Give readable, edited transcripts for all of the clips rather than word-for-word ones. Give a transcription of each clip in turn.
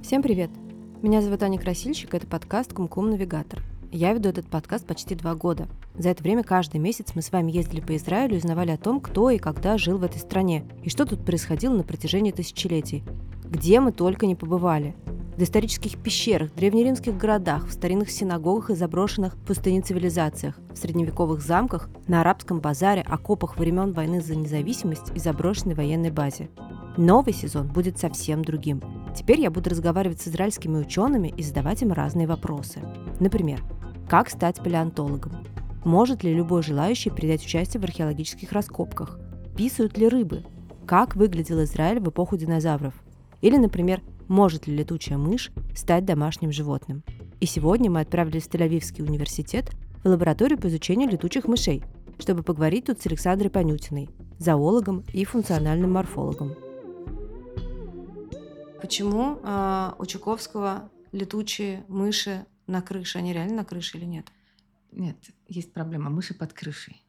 Всем привет! Меня зовут Аня Красильщик, это подкаст «Кум-Кум Навигатор». Я веду этот подкаст почти 2 года. За это время каждый месяц мы с вами ездили по Израилю и узнавали о том, кто и когда жил в этой стране, и что тут происходило на протяжении тысячелетий. Где мы только не побывали. В исторических пещерах, древнеримских городах, в старинных синагогах и заброшенных пустыне цивилизациях, в средневековых замках, на арабском базаре, окопах времен войны за независимость и заброшенной военной базе. Новый сезон будет совсем другим. Теперь я буду разговаривать с израильскими учеными и задавать им разные вопросы. Например, как стать палеонтологом? Может ли любой желающий принять участие в археологических раскопках? Писают ли рыбы? Как выглядел Израиль в эпоху динозавров? Или, например, может ли летучая мышь стать домашним животным? И сегодня мы отправились в Тель-Авивский университет в лабораторию по изучению летучих мышей, чтобы поговорить тут с Александрой Панютиной, зоологом и функциональным морфологом. Почему у Чуковского летучие мыши на крыше? Они реально на крыше или нет? Нет, есть проблема. Мыши под крышей.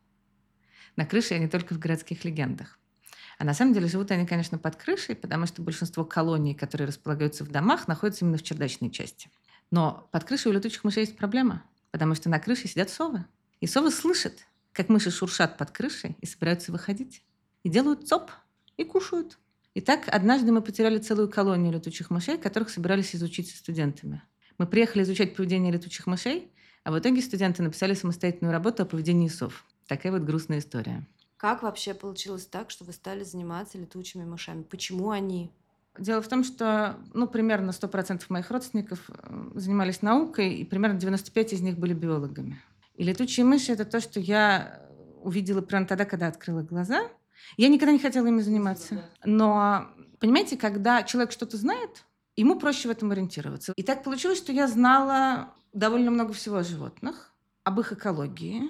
На крыше они только в городских легендах. А на самом деле живут они, конечно, под крышей, потому что большинство колоний, которые располагаются в домах, находятся именно в чердачной части. Но под крышей у летучих мышей есть проблема, потому что на крыше сидят совы. И совы слышат, как мыши шуршат под крышей и собираются выходить. И делают цоп, и кушают. И так однажды мы потеряли целую колонию летучих мышей, которых собирались изучить со студентами. Мы приехали изучать поведение летучих мышей, а в итоге студенты написали самостоятельную работу о поведении сов. Такая вот грустная история. Как вообще получилось так, что вы стали заниматься летучими мышами? Почему они? Дело в том, что примерно 100% моих родственников занимались наукой, и примерно 95% из них были биологами. И летучие мыши – это то, что я увидела прямо тогда, когда открыла глаза. Я никогда не хотела ими заниматься. Но, понимаете, когда человек что-то знает, ему проще в этом ориентироваться. И так получилось, что я знала довольно много всего о животных, об их экологии.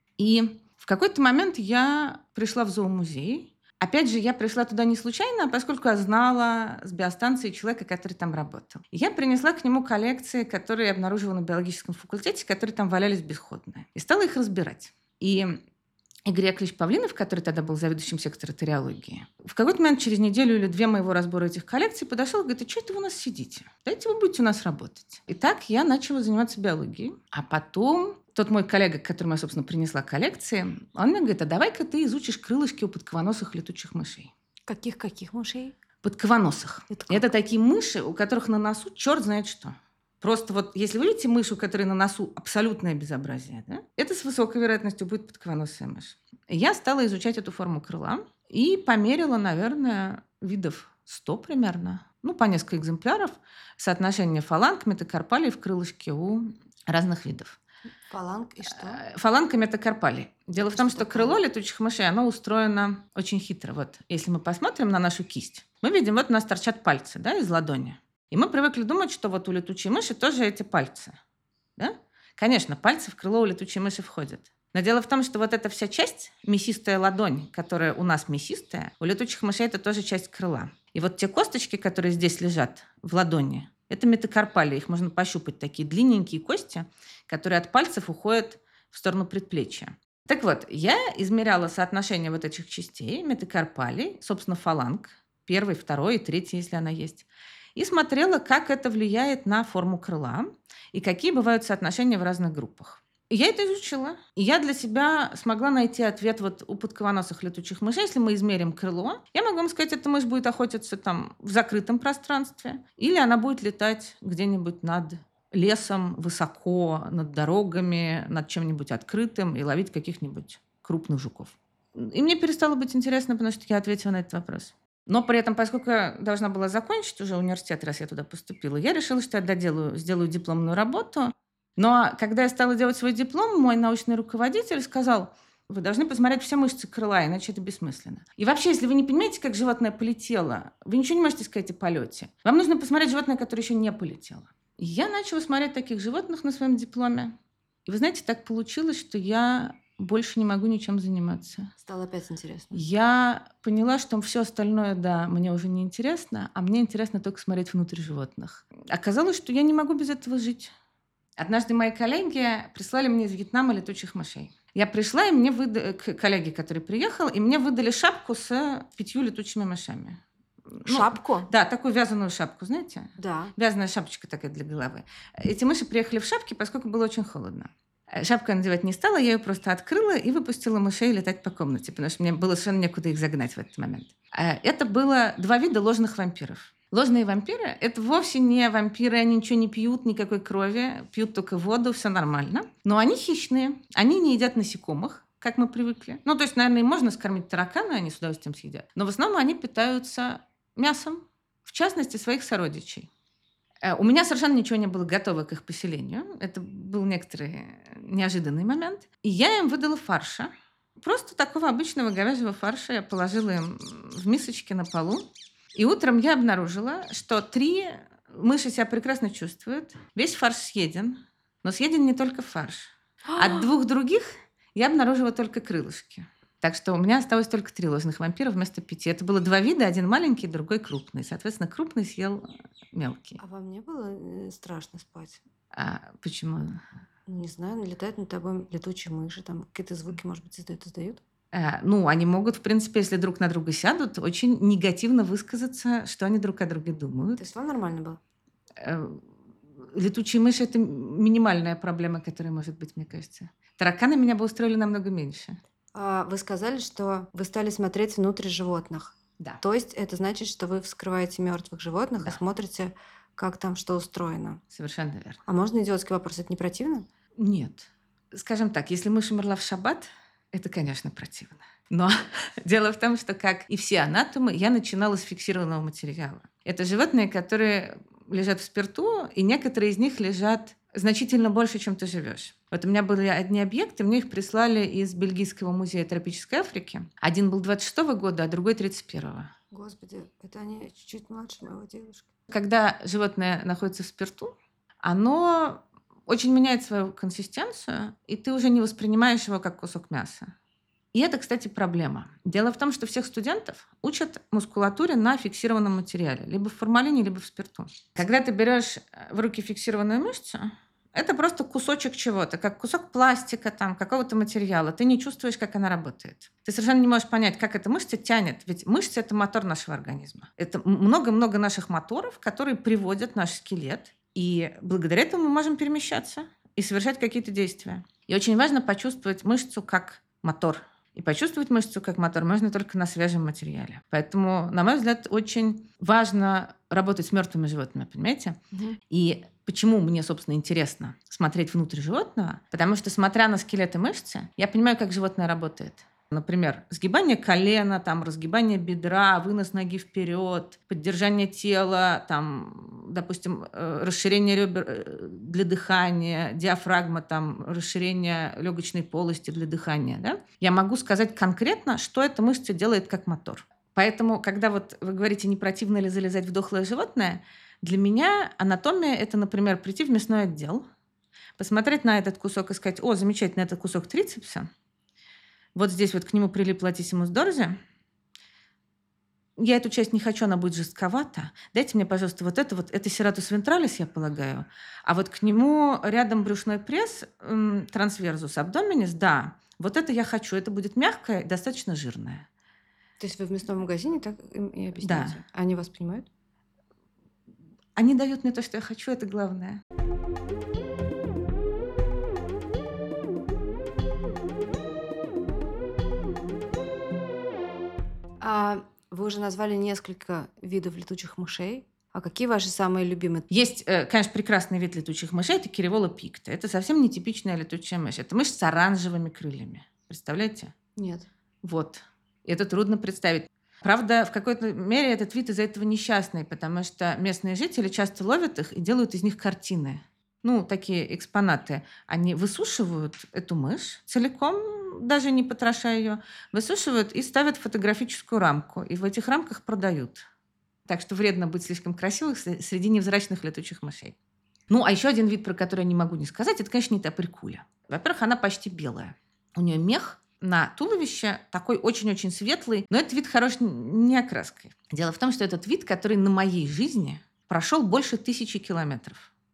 И в какой-то момент я пришла в зоомузей. Опять же, я пришла туда не случайно, а поскольку я знала с биостанции человека, который там работал. И я принесла к нему коллекции, которые я обнаружила на биологическом факультете, которые там валялись бесходные. И стала их разбирать. И Игорь Яковлевич Павлинов, который тогда был заведующим сектором териологии, в какой-то момент через неделю или 2 моего разбора этих коллекций подошел и говорит: а что это вы у нас сидите? Дайте вы будете у нас работать. И так я начала заниматься биологией. А потом тот мой коллега, к которому я, собственно, принесла коллекции, он мне говорит: а давай-ка ты изучишь крылышки у подкованосых летучих мышей. Каких мышей? Подкованосых. Это такие мыши, у которых на носу черт знает что. Просто вот если вы видите мышь, у которой на носу абсолютное безобразие, да, это с высокой вероятностью будет подкованосая мышь. Я стала изучать эту форму крыла и померила, наверное, видов 100 примерно, по несколько экземпляров, соотношение фаланг, метакарпалий в крылышке у разных видов. Фаланг и что? Фаланг и метакарпалий. Дело в том, что крыло летучих мышей, оно устроено очень хитро. Вот если мы посмотрим на нашу кисть, мы видим, вот у нас торчат пальцы, да, из ладони. И мы привыкли думать, что вот у летучей мыши тоже эти пальцы. Да? Конечно, пальцы в крыло у летучей мыши входят. Но дело в том, что вот эта вся часть, мясистая ладонь, которая у нас мясистая, у летучих мышей это тоже часть крыла. И вот те косточки, которые здесь лежат в ладони, это метакарпалии. Их можно пощупать, такие длинненькие кости, которые от пальцев уходят в сторону предплечья. Так вот, я измеряла соотношение вот этих частей, метакарпалий, собственно, фаланг, 1, 2 и 3, если она есть, и смотрела, как это влияет на форму крыла и какие бывают соотношения в разных группах. И я это изучила. И я для себя смогла найти ответ вот у подкованосых летучих мышей. Если мы измерим крыло, я могу вам сказать, эта мышь будет охотиться там в закрытом пространстве, или она будет летать где-нибудь над лесом, высоко, над дорогами, над чем-нибудь открытым и ловить каких-нибудь крупных жуков. И мне перестало быть интересно, потому что я ответила на этот вопрос. Но при этом, поскольку я должна была закончить уже университет, раз я туда поступила, я решила, что я сделаю дипломную работу. Но когда я стала делать свой диплом, мой научный руководитель сказал: вы должны посмотреть все мышцы крыла, иначе это бессмысленно. И вообще, если вы не понимаете, как животное полетело, вы ничего не можете сказать о полете. Вам нужно посмотреть животное, которое еще не полетело. И я начала смотреть таких животных на своем дипломе. И вы знаете, так получилось, что я больше не могу ничем заниматься. Стало опять интересно. Я поняла, что все остальное, да, мне уже не интересно, а мне интересно только смотреть внутрь животных. Оказалось, что я не могу без этого жить. Однажды мои коллеги прислали мне из Вьетнама летучих мышей. Я пришла, к коллеге, который приехал, и мне выдали шапку с 5 летучими мышами. Шапку? Да, такую вязаную шапку, знаете? Да. Вязаная шапочка такая для головы. Эти мыши приехали в шапке, поскольку было очень холодно. Шапку я надевать не стала, я ее просто открыла и выпустила мышей летать по комнате, потому что мне было совершенно некуда их загнать в этот момент. Это было 2 вида ложных вампиров. Ложные вампиры – это вовсе не вампиры, они ничего не пьют, никакой крови, пьют только воду, все нормально. Но они хищные, они не едят насекомых, как мы привыкли. То есть, наверное, им можно скормить таракана, они с удовольствием съедят. Но в основном они питаются мясом, в частности, своих сородичей. У меня совершенно ничего не было готово к их поселению. Это был некоторый неожиданный момент. И я им выдала фарша. Просто такого обычного говяжьего фарша я положила им в мисочки на полу. И утром я обнаружила, что 3 мыши себя прекрасно чувствуют. Весь фарш съеден, но съеден не только фарш. От 2 других я обнаружила только крылышки. Так что у меня осталось только 3 ложных вампира вместо 5. Это было 2 вида, один маленький, другой крупный. Соответственно, крупный съел мелкий. А вам не было страшно спать? Почему? Не знаю, летают над тобой летучие мыши, там какие-то звуки, может быть, издают? Они могут, в принципе, если друг на друга сядут, очень негативно высказаться, что они друг о друге думают. То есть вам нормально было? Летучие мыши – это минимальная проблема, которая может быть, мне кажется. Тараканы меня бы устроили намного меньше. Вы сказали, что вы стали смотреть внутрь животных. Да. То есть это значит, что вы вскрываете мертвых животных Да. и смотрите, как там что устроено. Совершенно верно. А можно идиотский вопрос? Это не противно? Нет. Скажем так, если мышь умерла в шаббат, это, конечно, противно. Но дело в том, что, как и все анатомы, я начинала с фиксированного материала. Это животные, которые лежат в спирту, и некоторые из них лежат значительно больше, чем ты живешь. Вот у меня были одни объекты, мне их прислали из Бельгийского музея тропической Африки. Один был 26-го года, а другой 31-го. Господи, это они чуть-чуть младше моего девушки. Когда животное находится в спирту, оно очень меняет свою консистенцию, и ты уже не воспринимаешь его как кусок мяса. И это, кстати, проблема. Дело в том, что всех студентов учат мускулатуре на фиксированном материале, либо в формалине, либо в спирту. Когда ты берешь в руки фиксированную мышцу, это просто кусочек чего-то, как кусок пластика, какого-то материала. Ты не чувствуешь, как она работает. Ты совершенно не можешь понять, как эта мышца тянет. Ведь мышца – это мотор нашего организма. Это много-много наших моторов, которые приводят наш скелет. И благодаря этому мы можем перемещаться и совершать какие-то действия. И очень важно почувствовать мышцу как мотор. И почувствовать мышцу как мотор можно только на свежем материале. Поэтому, на мой взгляд, очень важно работать с мертвыми животными, понимаете? Угу. И почему мне, собственно, интересно смотреть внутрь животного? Потому что, смотря на скелет и мышцы, я понимаю, как животное работает. Например, сгибание колена, разгибание бедра, вынос ноги вперед, поддержание тела, допустим, расширение ребер для дыхания, диафрагма, расширение легочной полости для дыхания. Да? Я могу сказать конкретно, что эта мышца делает как мотор. Поэтому, когда вы говорите, не противно ли залезать в дохлое животное, для меня анатомия – это, например, прийти в мясной отдел, посмотреть на этот кусок и сказать: «О, замечательно, это кусок трицепса. Вот здесь к нему прилип латиссимус дорзи. Я эту часть не хочу, она будет жестковата. Дайте мне, пожалуйста, это сератус вентралис, я полагаю. А к нему рядом брюшной пресс, трансверзус абдоменис, да. Вот это я хочу, это будет мягкое и достаточно жирное». То есть вы в мясном магазине так им и объясняете? Да. Они вас понимают? Они дают мне то, что я хочу, это главное. Вы уже назвали несколько видов летучих мышей. А какие ваши самые любимые? Есть, конечно, прекрасный вид летучих мышей. Это Киревола пикта. Это совсем нетипичная летучая мышь. Это мышь с оранжевыми крыльями. Представляете? Нет. Вот. Это трудно представить. Правда, в какой-то мере этот вид из-за этого несчастный, потому что местные жители часто ловят их и делают из них картины. Такие экспонаты. Они высушивают эту мышь целиком, даже не потроша ее, высушивают и ставят в фотографическую рамку. И в этих рамках продают. Так что вредно быть слишком красивым среди невзрачных летучих мышей. А еще один вид, про который я не могу не сказать, это, конечно, нетопырь-куля. Во-первых, она почти белая. У нее мех на туловище такой очень-очень светлый, но этот вид хорош не окраской. Дело в том, что этот вид, который на моей жизни прошел больше 1000 километров.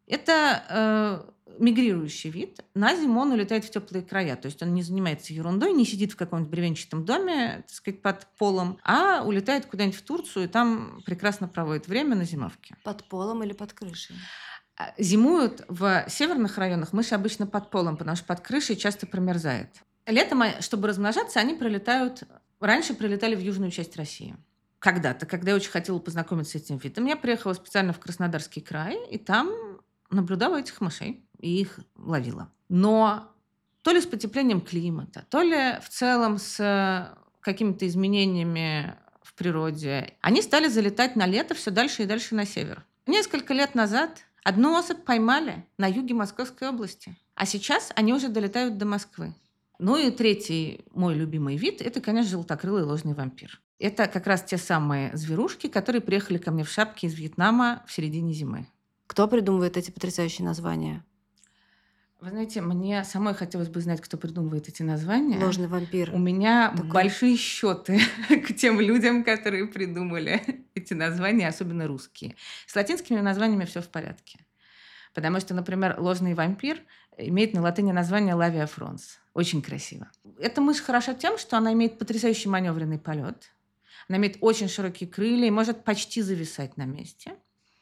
Это мигрирующий вид. На зиму он улетает в теплые края. То есть он не занимается ерундой, не сидит в каком-нибудь бревенчатом доме, так сказать, под полом, а улетает куда-нибудь в Турцию и там прекрасно проводит время на зимовке. Под полом или под крышей? Зимуют в северных районах мыши обычно под полом, потому что под крышей часто промерзает. Летом, чтобы размножаться, они раньше прилетали в южную часть России. Когда-то, когда я очень хотела познакомиться с этим видом, я приехала специально в Краснодарский край, и там наблюдала этих мышей и их ловила. Но то ли с потеплением климата, то ли в целом с какими-то изменениями в природе, они стали залетать на лето все дальше и дальше на север. Несколько лет назад одну особь поймали на юге Московской области, а сейчас они уже долетают до Москвы. Ну и третий мой любимый вид – это, конечно, желтокрылый ложный вампир. Это как раз те самые зверушки, которые приехали ко мне в шапке из Вьетнама в середине зимы. Кто придумывает эти потрясающие названия? Вы знаете, мне самой хотелось бы знать, кто придумывает эти названия. Ложный вампир. У меня Такой. большие счеты к тем людям, которые придумали эти названия, особенно русские. С латинскими названиями все в порядке. Потому что, например, ложный вампир имеет на латыни название Lavia frons. Очень красиво. Эта мышь хороша тем, что она имеет потрясающий маневренный полет. Она имеет очень широкие крылья и может почти зависать на месте.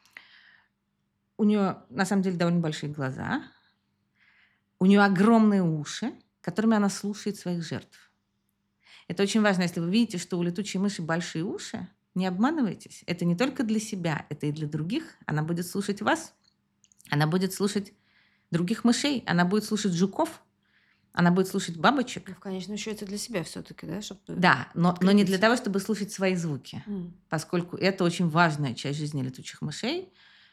У нее, на самом деле, довольно большие глаза. У нее огромные уши, которыми она слушает своих жертв. Это очень важно. Если вы видите, что у летучей мыши большие уши, не обманывайтесь. Это не только для себя, это и для других. Она будет слушать вас. Она будет слушать других мышей. Она будет слушать жуков. Она будет слушать бабочек. Ну, в конечном счете для себя все-таки, да? Да, но не для того, чтобы слушать свои звуки. Поскольку это очень важная часть жизни летучих мышей,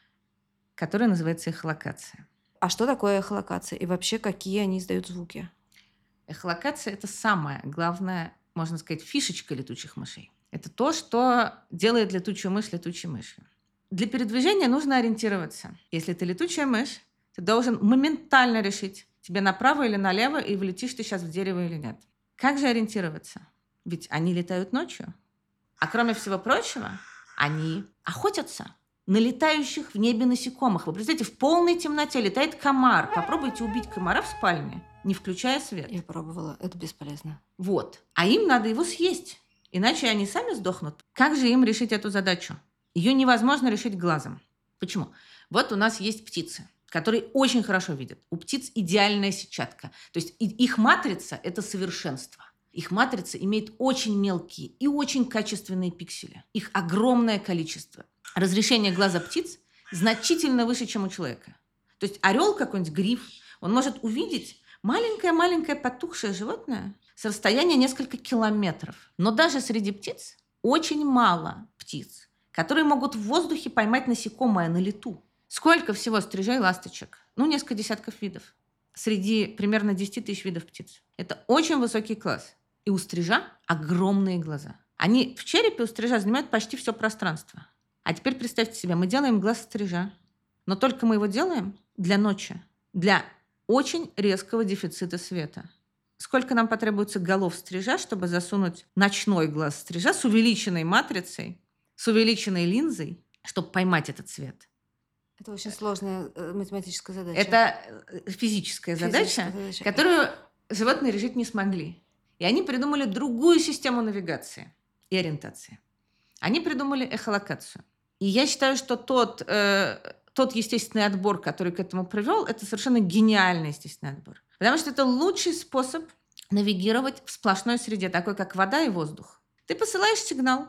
которая называется эхолокация. А что такое эхолокация? И вообще, какие они издают звуки? Эхолокация – это самая главная, можно сказать, фишечка летучих мышей. Это то, что делает летучую мышь летучей мышью. Для передвижения нужно ориентироваться. Если ты летучая мышь, ты должен моментально решить, тебе направо или налево, и влетишь ты сейчас в дерево или нет. Как же ориентироваться? Ведь они летают ночью. А кроме всего прочего, они охотятся на летающих в небе насекомых. Вы представляете, в полной темноте летает комар. Попробуйте убить комара в спальне, не включая свет. Я пробовала, это бесполезно. Вот. А им надо его съесть, иначе они сами сдохнут. Как же им решить эту задачу? Ее невозможно решить глазом. Почему? Вот у нас есть птицы, которые очень хорошо видят. У птиц идеальная сетчатка. То есть их матрица – это совершенство. Их матрица имеет очень мелкие и очень качественные пиксели. Их огромное количество. Разрешение глаза птиц значительно выше, чем у человека. То есть орел какой-нибудь, гриф, он может увидеть маленькое-маленькое потухшее животное с расстояния несколько километров. Но даже среди птиц очень мало птиц, которые могут в воздухе поймать насекомое на лету. Сколько всего стрижей, ласточек? Несколько десятков видов. Среди примерно 10 тысяч видов птиц. Это очень высокий класс. И у стрижа огромные глаза. Они в черепе у стрижа занимают почти все пространство. А теперь представьте себе, мы делаем глаз стрижа, но только мы его делаем для ночи, для очень резкого дефицита света. Сколько нам потребуется голов стрижа, чтобы засунуть ночной глаз стрижа с увеличенной матрицей, с увеличенной линзой, чтобы поймать этот цвет? Это очень сложная математическая задача. Это физическая задача, которую животные решить не смогли. И они придумали другую систему навигации и ориентации. Они придумали эхолокацию. И я считаю, что тот естественный отбор, который к этому привел, это совершенно гениальный естественный отбор. Потому что это лучший способ навигировать в сплошной среде, такой как вода и воздух. Ты посылаешь сигнал,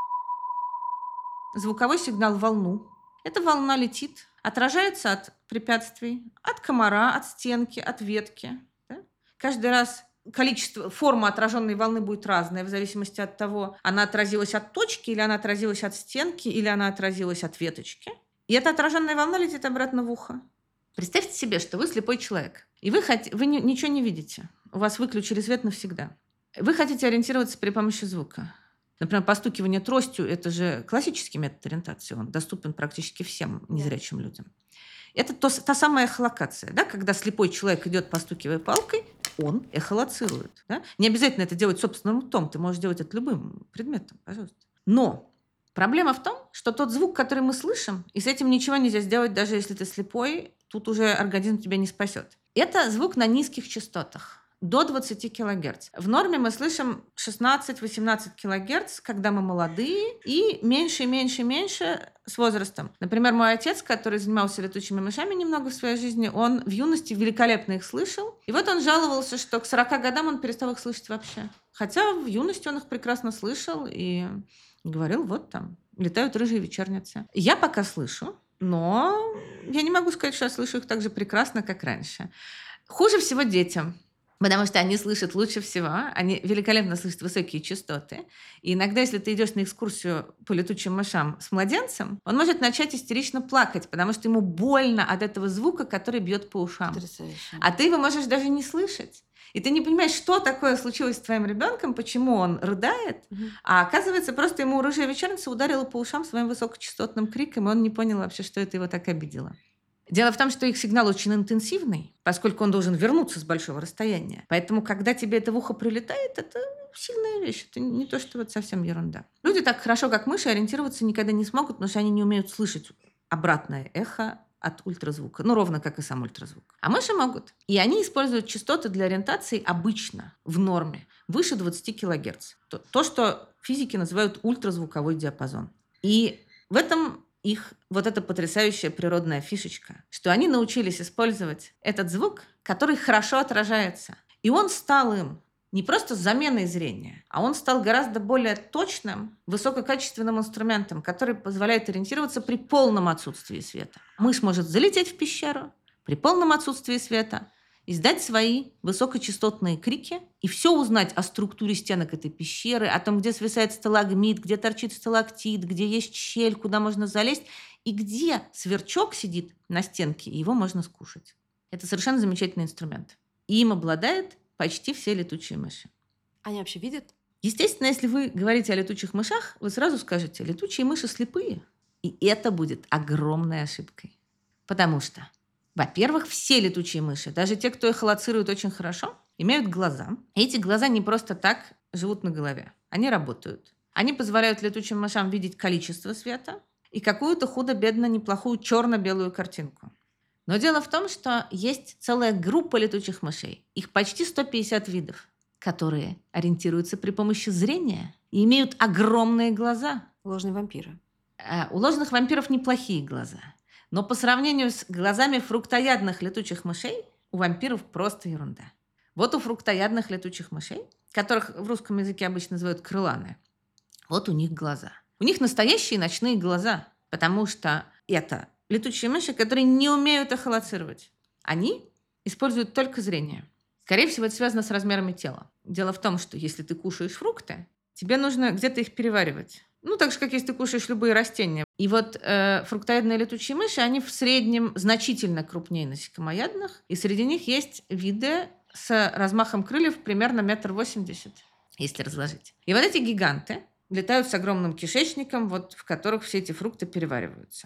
звуковой сигнал в волну. Эта волна летит, отражается от препятствий, от комара, от стенки, от ветки. Да? Каждый раз форма отраженной волны будет разная в зависимости от того, она отразилась от точки, или она отразилась от стенки, или она отразилась от веточки. И эта отраженная волна летит обратно в ухо. Представьте себе, что вы слепой человек, и вы ничего не видите. У вас выключили свет навсегда. Вы хотите ориентироваться при помощи звука. Например, постукивание тростью – это же классический метод ориентации. Он доступен практически всем незрячим людям. Это та самая эхолокация, да? Когда слепой человек идет, постукивая палкой, он эхолоцирует. Да? Не обязательно это делать собственным ртом. Ты можешь делать это любым предметом, пожалуйста. Но Проблема в том, что тот звук, который мы слышим, и с этим ничего нельзя сделать, даже если ты слепой, тут уже организм тебя не спасет. Это звук на низких частотах. До 20 кГц. В норме мы слышим 16-18 кГц, когда мы молодые, и меньше, меньше, меньше с возрастом. Например, мой отец, который занимался летучими мышами немного в своей жизни, он в юности великолепно их слышал. И вот он жаловался, что к 40 годам он перестал их слышать вообще. Хотя в юности он их прекрасно слышал и говорил, вот там летают рыжие вечерницы. Я пока слышу, но я не могу сказать, что я слышу их так же прекрасно, как раньше. Хуже всего детям. Потому что они слышат лучше всего, они великолепно слышат высокие частоты. И иногда, если ты идешь на экскурсию по летучим мышам с младенцем, он может начать истерично плакать, потому что ему больно от этого звука, который бьет по ушам. Потрясающе. А ты его можешь даже не слышать. И ты не понимаешь, что такое случилось с твоим ребенком, почему он рыдает. А оказывается, просто ему рыжая вечерница ударила по ушам своим высокочастотным криком, и он не понял вообще, что это его так обидело. Дело в том, что их сигнал очень интенсивный, поскольку он должен вернуться с большого расстояния. Поэтому, когда тебе это в ухо прилетает, это сильная вещь. Это не то, что вот совсем ерунда. Люди так хорошо, как мыши, ориентироваться никогда не смогут, потому что они не умеют слышать обратное эхо от ультразвука. Ну, ровно как и сам ультразвук. А мыши могут. И они используют частоты для ориентации обычно, в норме, выше 20 кГц. То, что физики называют ультразвуковой диапазон. И в этом их вот эта потрясающая природная фишечка, что они научились использовать этот звук, который хорошо отражается. И он стал им не просто заменой зрения, а он стал гораздо более точным, высококачественным инструментом, который позволяет ориентироваться при полном отсутствии света. Мышь может залететь в пещеру при полном отсутствии света, издать свои высокочастотные крики и все узнать о структуре стенок этой пещеры, о том, где свисает сталагмит, где торчит сталактит, где есть щель, куда можно залезть, и где сверчок сидит на стенке, и его можно скушать. Это совершенно замечательный инструмент. И им обладает почти все летучие мыши. Они вообще видят? Естественно, если вы говорите о летучих мышах, вы сразу скажете, летучие мыши слепые. И это будет огромной ошибкой. Потому что, во-первых, все летучие мыши, даже те, кто эхолоцирует очень хорошо, имеют глаза. И эти глаза не просто так живут на голове. Они работают. Они позволяют летучим мышам видеть количество света и какую-то худо-бедно неплохую черно-белую картинку. Но дело в том, что есть целая группа летучих мышей, их почти 150 видов, которые ориентируются при помощи зрения и имеют огромные глаза. Ложные вампиры. У ложных вампиров неплохие глаза. Но по сравнению с глазами фруктоядных летучих мышей, у вампиров просто ерунда. Вот у фруктоядных летучих мышей, которых в русском языке обычно называют крыланы, вот у них глаза. У них настоящие ночные глаза, потому что это летучие мыши, которые не умеют эхолоцировать. Они используют только зрение. Скорее всего, это связано с размерами тела. Дело в том, что если ты кушаешь фрукты, тебе нужно где-то их переваривать. Ну, так же, как если ты кушаешь любые растения. И вот фруктоядные летучие мыши, они в среднем значительно крупнее насекомоядных. И среди них есть виды с размахом крыльев примерно 1,80 м, если разложить. И вот эти гиганты летают с огромным кишечником, вот, в которых все эти фрукты перевариваются.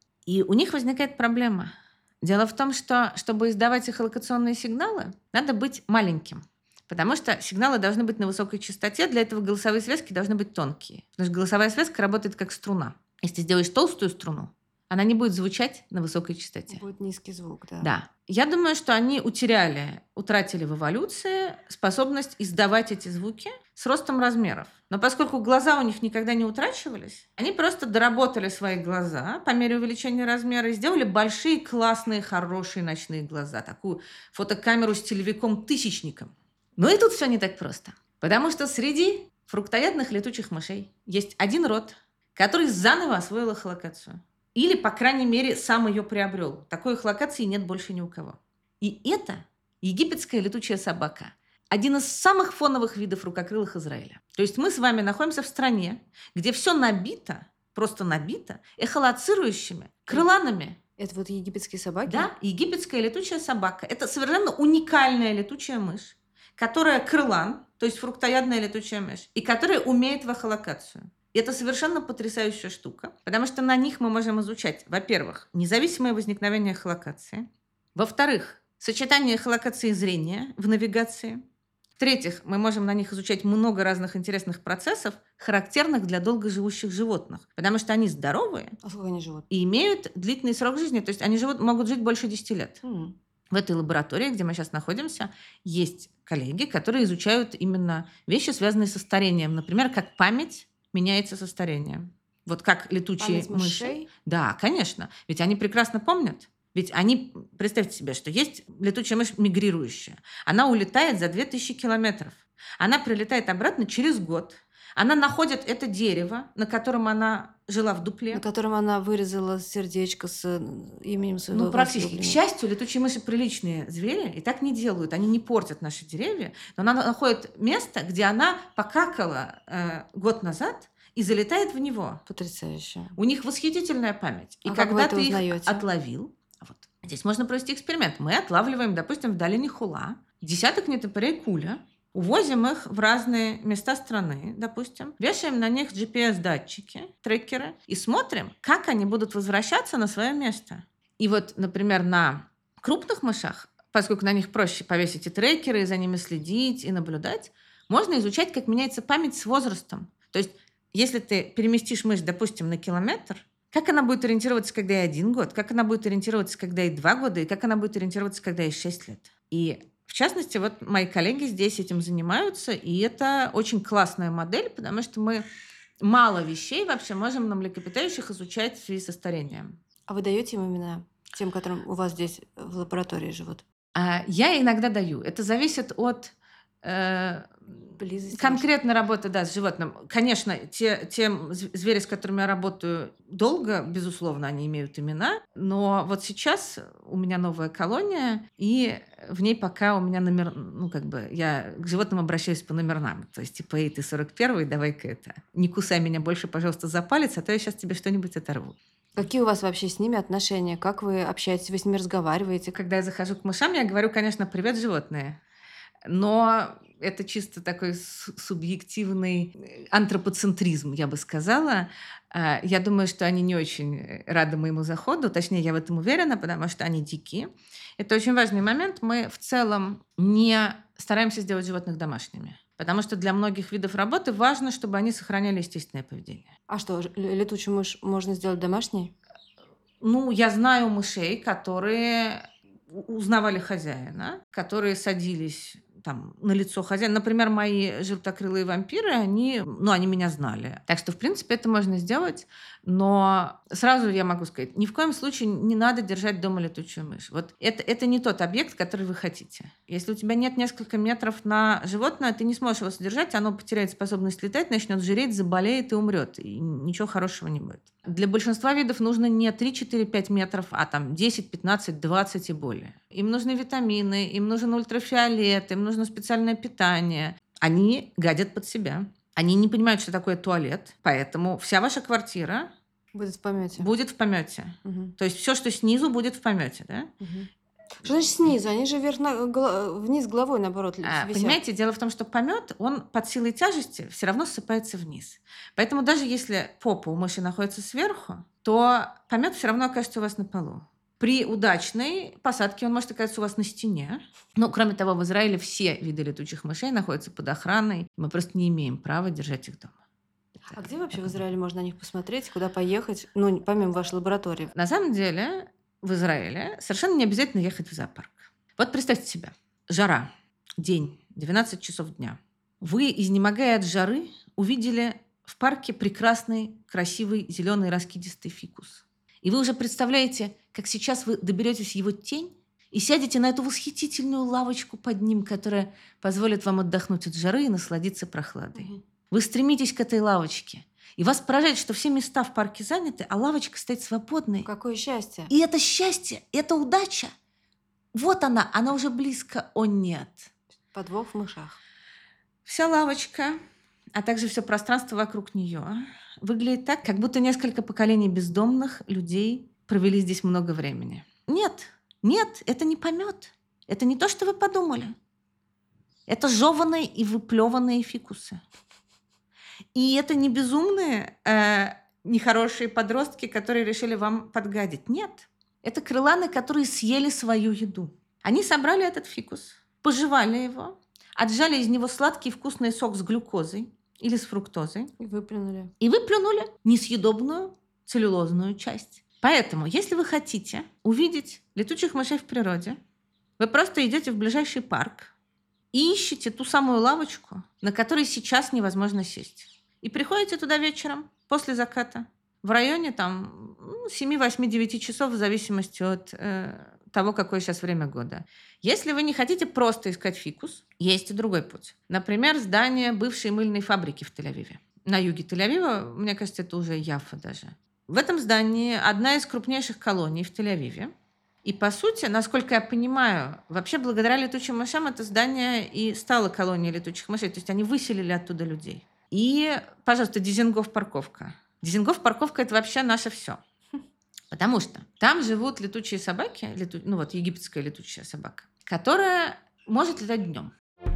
И у них возникает проблема. Дело в том, что, чтобы издавать эхолокационные сигналы, надо быть маленьким. Потому что сигналы должны быть на высокой частоте, для этого голосовые связки должны быть тонкие. Потому что голосовая связка работает как струна. Если ты сделаешь толстую струну, она не будет звучать на высокой частоте. Будет низкий звук, да. Да. Я думаю, что они утратили в эволюции способность издавать эти звуки с ростом размеров. Но поскольку глаза у них никогда не утрачивались, они просто доработали свои глаза по мере увеличения размера и сделали большие, классные, хорошие ночные глаза. Такую фотокамеру с телевиком-тысячником. Но и тут все не так просто. Потому что среди фруктоядных летучих мышей есть один род, который заново освоил эхолокацию. Или, по крайней мере, сам ее приобрел. Такой эхолокации нет больше ни у кого. И это египетская летучая собака. Один из самых фоновых видов рукокрылых Израиля. То есть мы с вами находимся в стране, где все набито, просто набито, эхолоцирующими крыланами. Это вот египетские собаки? Да, египетская летучая собака. Это совершенно уникальная летучая мышь, которая крылан, то есть фруктоядная летучая мышь, и которая умеет в эхолокацию. И это совершенно потрясающая штука, потому что на них мы можем изучать, во-первых, независимое возникновение эхолокации, во-вторых, сочетание эхолокации и зрения в навигации, В-третьих, мы можем на них изучать много разных интересных процессов, характерных для долгоживущих животных, потому что они здоровые А сколько они живут? и имеют длительный срок жизни, то есть они могут жить больше 10 лет. В этой лаборатории, где мы сейчас находимся, есть коллеги, которые изучают именно вещи, связанные со старением. Например, как память меняется со старением. Вот как летучие Память мыши. мышей? Да, конечно. Ведь они прекрасно помнят. Ведь они, представьте себе, что есть летучая мышь мигрирующая. Она улетает за 2000 километров. Она прилетает обратно через год. Она находит это дерево, на котором она жила в дупле. На котором она вырезала сердечко с именем своего Ну, практически. К возлюбленного. счастью, летучие мыши приличные звери и так не делают. Они не портят наши деревья. Но она находит место, где она покакала год назад и залетает в него. Потрясающе. У них восхитительная память. И А как вы когда это ты узнаете? их отловил, вот, здесь можно провести эксперимент. Мы отлавливаем, допустим, в долине Хула десяток нетопырей куля, увозим их в разные места страны, допустим, вешаем на них GPS-датчики, трекеры и смотрим, как они будут возвращаться на свое место. И вот, например, на крупных мышах, поскольку на них проще повесить и трекеры, и за ними следить, и наблюдать, можно изучать, как меняется память с возрастом. То есть, если ты переместишь мышь, допустим, на километр, как она будет ориентироваться, когда ей 1 год, как она будет ориентироваться, когда ей 2 года, и как она будет ориентироваться, когда ей 6 лет. И в частности, вот мои коллеги здесь этим занимаются, и это очень классная модель, потому что мы мало вещей вообще можем на млекопитающих изучать в связи со старением. А вы даете им имена тем, которым у вас здесь в лаборатории живут? Я иногда даю. Это зависит от Близости конкретной работы, да, с животным. Конечно, те звери, с которыми я работаю долго, безусловно, они имеют имена, но вот сейчас у меня новая колония, и в ней пока у меня номер, я к животным обращаюсь по номерам. То есть, типа, эй, ты 41-й, давай-ка это. Не кусай меня больше, пожалуйста, за палец, а то я сейчас тебе что-нибудь оторву. Какие у вас вообще с ними отношения? Как вы общаетесь? Вы с ними разговариваете? Когда я захожу к мышам, я говорю, конечно, привет, животные. Но это чисто такой субъективный антропоцентризм, я бы сказала. Я думаю, что они не очень рады моему заходу. Точнее, я в этом уверена, потому что они дикие. Это очень важный момент. Мы в целом не стараемся сделать животных домашними. Потому что для многих видов работы важно, чтобы они сохраняли естественное поведение. А что, летучую мышь можно сделать домашней? Ну, я знаю мышей, которые узнавали хозяина, которые садились там на лицо хозяина. Например, мои желтокрылые вампиры, они меня знали. Так что, в принципе, это можно сделать. Но сразу я могу сказать, ни в коем случае не надо держать дома летучую мышь. Вот это не тот объект, который вы хотите. Если у тебя нет нескольких метров на животное, ты не сможешь его содержать, оно потеряет способность летать, начнет жиреть, заболеет и умрет. И ничего хорошего не будет. Для большинства видов нужно не 3, 4, 5 метров, а там 10, 15, 20 и более. Им нужны витамины, им нужен ультрафиолет, им нужно специальное питание. Они гадят под себя. Они не понимают, что такое туалет, поэтому вся ваша квартира будет в помете. Будет в помете. Угу. То есть все, что снизу, будет в помете, да? Угу. Что значит снизу? Они же вниз головой, наоборот, висят. Понимаете, дело в том, что помет, он под силой тяжести все равно ссыпается вниз. Поэтому даже если попа у мыши находится сверху, то помет все равно окажется у вас на полу. При удачной посадке он может оказаться у вас на стене. Но, кроме того, в Израиле все виды летучих мышей находятся под охраной. Мы просто не имеем права держать их дома. А где вообще в Израиле можно на них посмотреть, куда поехать, помимо вашей лаборатории? На самом деле, в Израиле совершенно не обязательно ехать в зоопарк. Вот представьте себе, жара, день, 12 часов дня. Вы, изнемогая от жары, увидели в парке прекрасный, красивый, зеленый раскидистый фикус. И вы уже представляете, как сейчас вы доберетесь в его тень и сядете на эту восхитительную лавочку под ним, которая позволит вам отдохнуть от жары и насладиться прохладой. Угу. Вы стремитесь к этой лавочке. И вас поражает, что все места в парке заняты, а лавочка стоит свободной. Какое счастье! И это счастье, это удача. Вот она уже близко, о нет. Подвох в мышах. Вся лавочка, а также все пространство вокруг нее выглядит так, как будто несколько поколений бездомных людей провели здесь много времени. Нет, это не помет. Это не то, что вы подумали. Это жеванные и выплеванные фикусы. И это не безумные, нехорошие подростки, которые решили вам подгадить. Нет. Это крыланы, которые съели свою еду. Они собрали этот фикус, пожевали его, отжали из него сладкий вкусный сок с глюкозой или с фруктозой. И выплюнули. И выплюнули несъедобную целлюлозную часть. Поэтому, если вы хотите увидеть летучих мышей в природе, вы просто идете в ближайший парк и ищете ту самую лавочку, на которой сейчас невозможно сесть. И приходите туда вечером, после заката, в районе 7, 8, 9 часов, в зависимости от того, какое сейчас время года. Если вы не хотите просто искать фикус, есть и другой путь. Например, здание бывшей мыльной фабрики в Тель-Авиве. На юге Тель-Авива, мне кажется, это уже Яффа даже. В этом здании одна из крупнейших колоний в Тель-Авиве. И, по сути, насколько я понимаю, вообще благодаря летучим мышам это здание и стало колонией летучих мышей. То есть они выселили оттуда людей. И, пожалуйста, Дизингоф парковка. Дизингоф парковка – это вообще наше все. Потому что там живут летучие собаки, египетская летучая собака, которая может летать днем.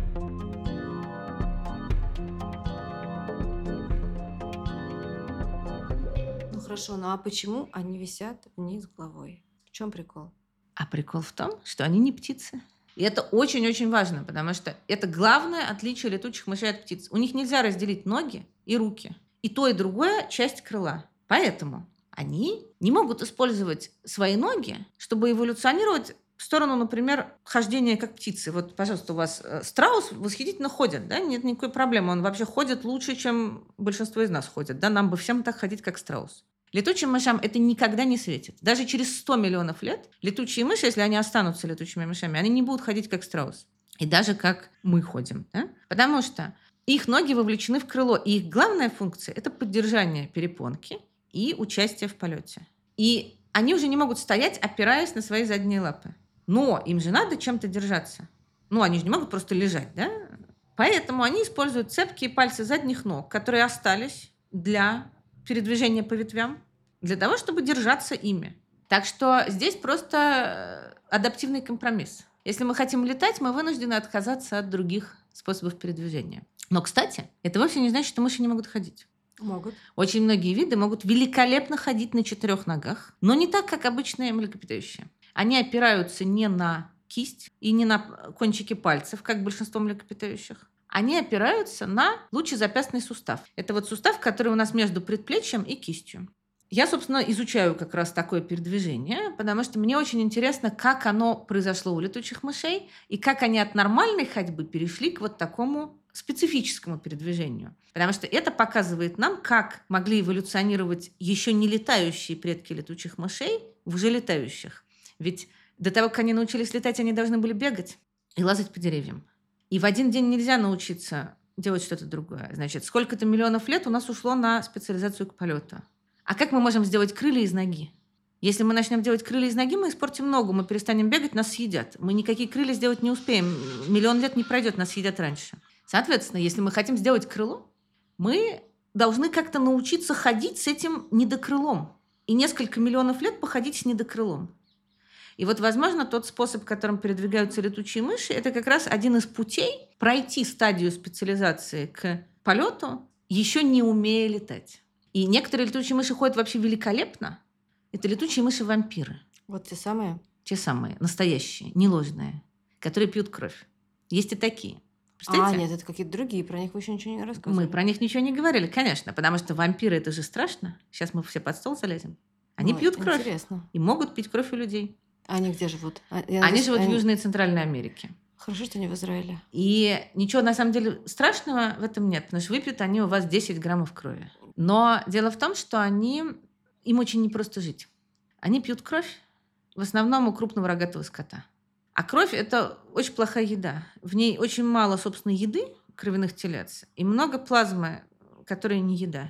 Ну хорошо, а почему они висят вниз головой? В чем прикол? А прикол в том, что они не птицы. И это очень-очень важно, потому что это главное отличие летучих мышей от птиц. У них нельзя разделить ноги и руки. И то, и другое – часть крыла. Поэтому они не могут использовать свои ноги, чтобы эволюционировать в сторону, например, хождения как птицы. Вот, пожалуйста, у вас страус восхитительно ходит, да? Нет никакой проблемы. Он вообще ходит лучше, чем большинство из нас ходит. Да? Нам бы всем так ходить, как страус. Летучим мышам это никогда не светит. Даже через 100 миллионов лет летучие мыши, если они останутся летучими мышами, они не будут ходить как страус. И даже как мы ходим. Да? Потому что их ноги вовлечены в крыло. И их главная функция – это поддержание перепонки и участие в полете. И они уже не могут стоять, опираясь на свои задние лапы. Но им же надо чем-то держаться. Они же не могут просто лежать. Да? Поэтому они используют цепкие пальцы задних ног, которые остались для передвижения по ветвям, для того, чтобы держаться ими. Так что здесь просто адаптивный компромисс. Если мы хотим летать, мы вынуждены отказаться от других способов передвижения. Но, кстати, это вовсе не значит, что мыши не могут ходить. Могут. Очень многие виды могут великолепно ходить на 4 ногах, но не так, как обычные млекопитающие. Они опираются не на кисть и не на кончики пальцев, как большинство млекопитающих. Они опираются на лучезапястный сустав. Это вот сустав, который у нас между предплечьем и кистью. Я, собственно, изучаю как раз такое передвижение, потому что мне очень интересно, как оно произошло у летучих мышей и как они от нормальной ходьбы перешли к вот такому специфическому передвижению. Потому что это показывает нам, как могли эволюционировать еще не летающие предки летучих мышей в уже летающих. Ведь до того, как они научились летать, они должны были бегать и лазать по деревьям. И в один день нельзя научиться делать что-то другое. Значит, сколько-то миллионов лет у нас ушло на специализацию к полету. А как мы можем сделать крылья из ноги? Если мы начнем делать крылья из ноги, мы испортим ногу, мы перестанем бегать, нас съедят. Мы никакие крылья сделать не успеем. 1 000 000 лет не пройдет, нас съедят раньше. Соответственно, если мы хотим сделать крыло, мы должны как-то научиться ходить с этим недокрылом. И несколько миллионов лет походить с недокрылом. И вот, возможно, тот способ, которым передвигаются летучие мыши, это как раз один из путей пройти стадию специализации к полету, еще не умея летать. И некоторые летучие мыши ходят вообще великолепно. Это летучие мыши-вампиры. Вот те самые? Те самые, настоящие, не ложные, которые пьют кровь. Есть и такие. Представляете? Нет, это какие-то другие, про них вы еще ничего не рассказывали. Мы про них ничего не говорили, конечно, потому что вампиры – это же страшно. Сейчас мы все под стол залезем. Они пьют кровь. Интересно. И могут пить кровь у людей. А они где живут? Они живут в Южной и Центральной Америке. Хорошо, что они в Израиле. И ничего, на самом деле, страшного в этом нет, потому что выпьют они у вас 10 граммов крови. Но дело в том, что им очень непросто жить. Они пьют кровь, в основном у крупного рогатого скота. А кровь – это очень плохая еда. В ней очень мало, собственно, еды, кровяных телец, и много плазмы, которая не еда.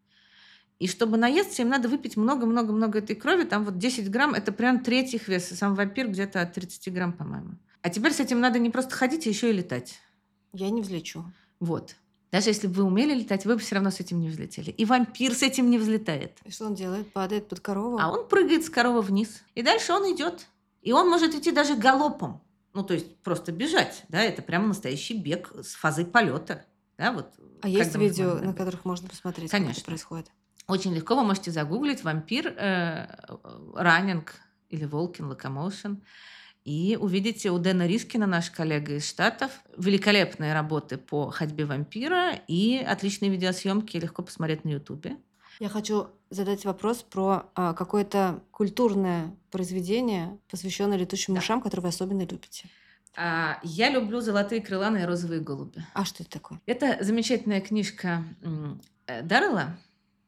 И чтобы наесться, им надо выпить много-много-много этой крови. Там вот 10 грамм – это прям треть их веса. Сам вампир где-то от 30 грамм, по-моему. А теперь с этим надо не просто ходить, а еще и летать. Я не взлечу. Вот. Даже если бы вы умели летать, вы бы все равно с этим не взлетели. И вампир с этим не взлетает. И что он делает? Падает под корову? А он прыгает с коровы вниз. И дальше он идет. И он может идти даже галопом. То есть просто бежать. Да? Это прямо настоящий бег с фазой полета. Да? Вот, а есть видео, на которых можно посмотреть, конечно, как это происходит? Очень легко вы можете загуглить «вампир раннинг» или «волкин локомоушен». И увидите у Дэна Рискина, наш коллега из Штатов, великолепные работы по ходьбе вампира и отличные видеосъемки, легко посмотреть на Ютубе. Я хочу задать вопрос про какое-то культурное произведение, посвященное летучим мышам, которое вы особенно любите. Я люблю «Золотые крыланы» и «Розовые голуби». А что это такое? Это замечательная книжка Даррелла.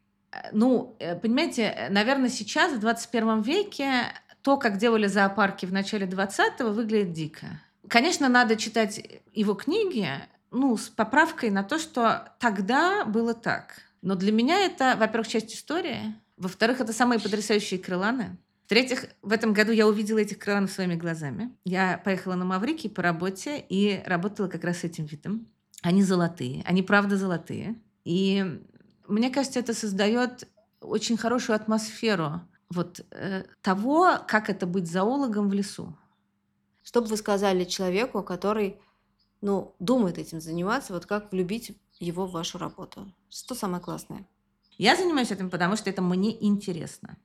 Понимаете, наверное, сейчас, в 21 веке, то, как делали зоопарки в начале 20-го, выглядит дико. Конечно, надо читать его книги, с поправкой на то, что тогда было так. Но для меня это, во-первых, часть истории. Во-вторых, это самые потрясающие крыланы. В-третьих, в этом году я увидела этих крыланов своими глазами. Я поехала на Маврикий по работе и работала как раз с этим видом. Они золотые, они правда золотые. И мне кажется, это создает очень хорошую атмосферу того, как это быть зоологом в лесу. Что бы вы сказали человеку, который думает этим заниматься, как влюбить его в вашу работу? Что самое классное? Я занимаюсь этим, потому что это мне интересно.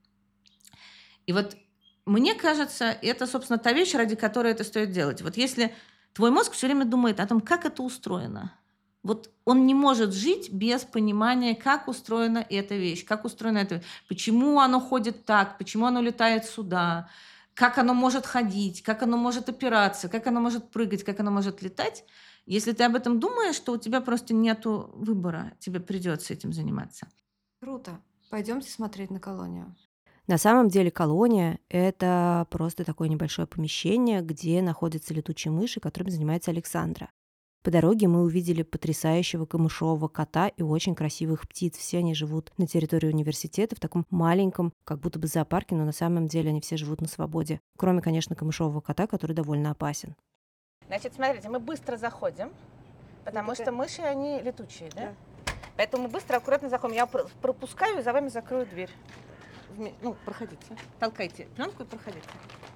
И мне кажется, это, собственно, та вещь, ради которой это стоит делать. Если твой мозг все время думает о том, как это устроено, он не может жить без понимания, как устроена эта вещь, почему оно ходит так, почему оно летает сюда, как оно может ходить, как оно может опираться, как оно может прыгать, как оно может летать. Если ты об этом думаешь, то у тебя просто нету выбора, тебе придется этим заниматься. Круто. Пойдемте смотреть на колонию. На самом деле колония – это просто такое небольшое помещение, где находятся летучие мыши, которыми занимается Александра. По дороге мы увидели потрясающего камышового кота и очень красивых птиц. Все они живут на территории университета в таком маленьком, как будто бы зоопарке, но на самом деле они все живут на свободе. Кроме, конечно, камышового кота, который довольно опасен. Значит, смотрите, мы быстро заходим, потому что мыши, они летучие, да? Поэтому мы быстро, аккуратно заходим. Я пропускаю и за вами закрою дверь. Проходите. Толкайте пленку и проходите.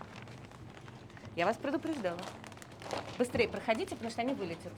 Я вас предупреждала. Быстрее проходите, потому что они вылетят.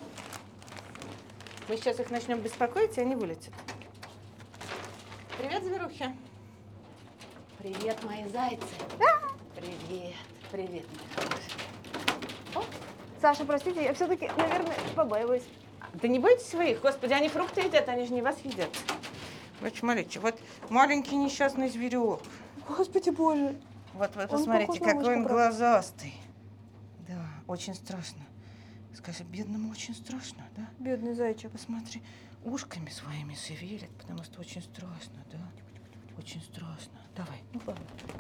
Мы сейчас их начнем беспокоить, и они вылетят. Привет, зверухи. Привет, мои зайцы. Привет, привет, мои хорошие. Саша, простите, я все-таки, наверное, побаиваюсь. Да не бойтесь своих, господи, они фрукты едят, они же не вас едят. Смотрите, маленький несчастный зверек. Господи боже. Вы посмотрите, какой он глазастый. Да, очень страшно. Скажи, бедному очень страшно, да? Бедный зайчик. Посмотри, ушками своими шевелит, потому что очень страшно, да? Очень страшно. Давай. Давай.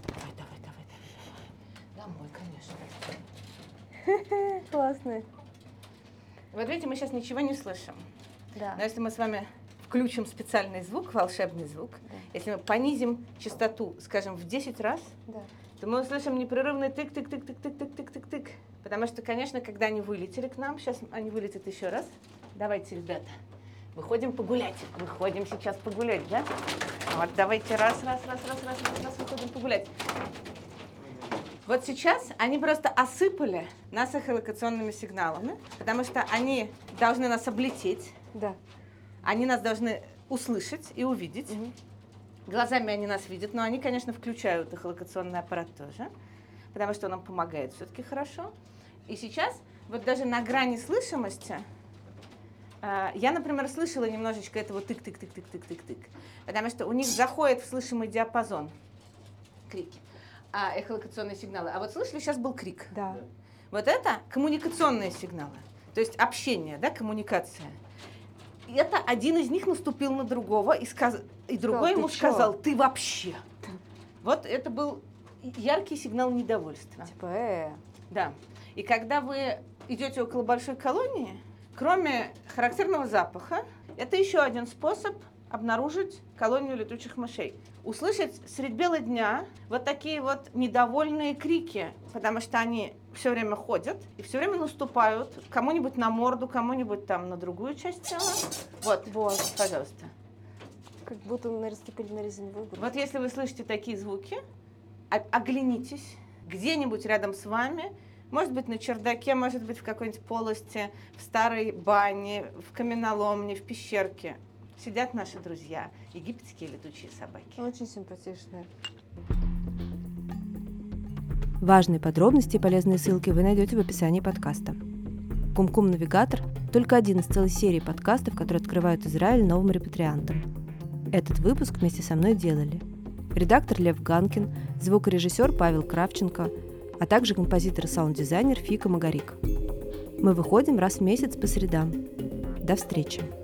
Домой, конечно. Классно. Видите, мы сейчас ничего не слышим. Да. Но если мы с вами включим специальный звук, волшебный звук, если мы понизим частоту, скажем, в 10 раз, то мы услышим непрерывный тык-тык-тык-тык-тык-тык-тык-тык. Потому что, конечно, когда они вылетели к нам, сейчас они вылетят еще раз. Давайте, ребята, выходим погулять. Выходим сейчас погулять, да? Давайте раз, выходим погулять. Сейчас они просто осыпали нас эхолокационными сигналами, потому что они должны нас облететь. Да. Они нас должны услышать и увидеть. Глазами они нас видят, но они, конечно, включают эхолокационный аппарат тоже, потому что он нам помогает все-таки хорошо. И сейчас, даже на грани слышимости, я, например, слышала немножечко этого тык-тык-тык-тык-тык-тык-тык, потому что у них заходит в слышимый диапазон крики, эхолокационные сигналы. А слышали, сейчас был крик. Да. Это коммуникационные сигналы, то есть общение, да, коммуникация. И это один из них наступил на другого и другой ему сказал: ты вообще. Это был яркий сигнал недовольства. Да. И когда вы идете около большой колонии, кроме характерного запаха, это еще один способ обнаружить колонию летучих мышей. Услышать средь бела дня такие недовольные крики, потому что они все время ходят и все время наступают кому-нибудь на морду, кому-нибудь там на другую часть тела. Пожалуйста. Как будто наступили на резиновую игру. Если вы слышите такие звуки, оглянитесь где-нибудь рядом с вами, может быть, на чердаке, может быть, в какой-нибудь полости, в старой бане, в каменоломне, в пещерке. Сидят наши друзья, египетские летучие собаки. Очень симпатичные. Важные подробности и полезные ссылки вы найдете в описании подкаста. Кум-Кум-Навигатор – только один из целой серии подкастов, которые открывают Израиль новым репатриантам. Этот выпуск вместе со мной делали редактор Лев Ганкин, звукорежиссер Павел Кравченко, а также композитор и саунд-дизайнер Фика Магарик. Мы выходим раз в месяц по средам. До встречи!